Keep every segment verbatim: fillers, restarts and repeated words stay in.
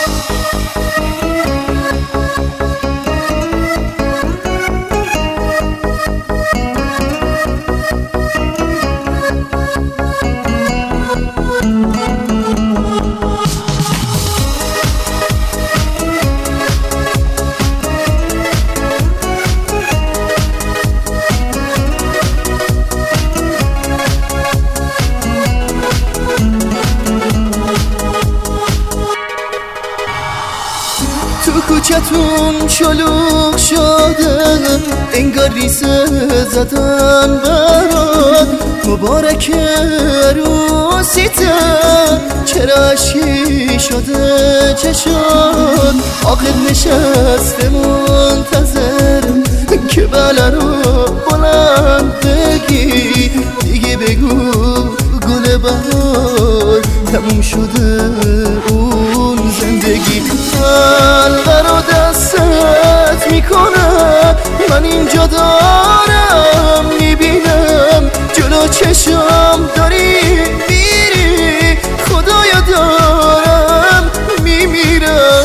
کوچتون شلوغ شده انگار ریسه زدن برات مبارک عروسیته چرا اشکی شده چشات عاقل نشسته منتظر که بله رو بلند بگی دیگه بگو گل بهار تموم شده اون زندگی حلقه رو دستت میکنم من اینجا دارم میبینم جلو چشم داری میری خدایا دارم میمیرم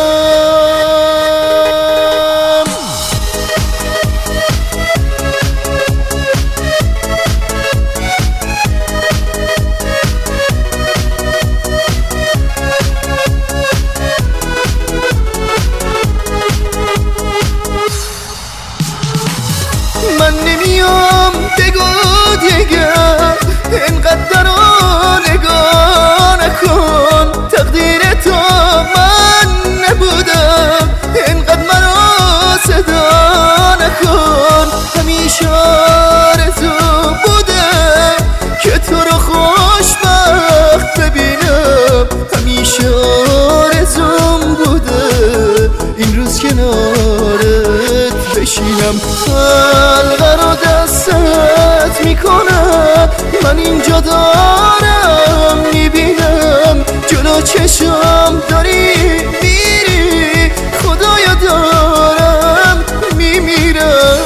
من نمیام بگو دیگه اینقدر رو نگاه نکن تقدیر تو من نبودم اینقدر منو صدا نکن همیشه آرزو بوده که تو رو خوشبخت ببینم همیشه آرزوم بوده این روز کنارت بشینم حلقه رو دستت میکنم من اینجا دارم میبینم جلو چشم داری میری خدایا دارم میمیرم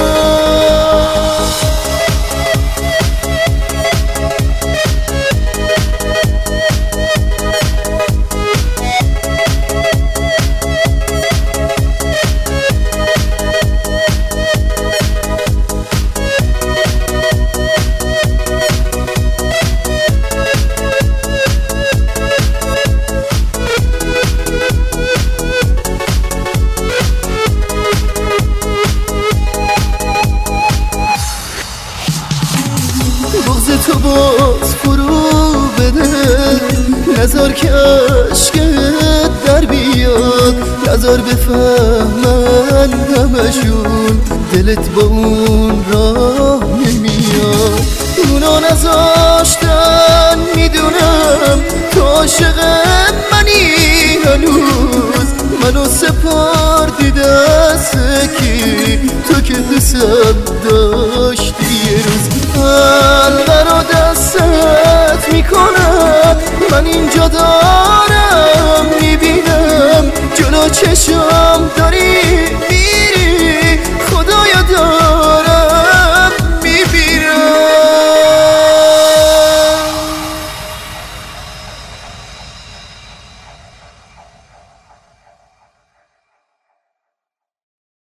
بغض تو باز فرو بده نذار که عشقت در بیاد نذار بفهمن همشون دلت با اون راه نمیاد اونا نذاشتن میدونم تو عاشق منی هنوز منو سپردی دست کی تو که دوستم داشتی یه روز حلقه رو دستت میکنم من اینجا دارم میبینم جلو چشم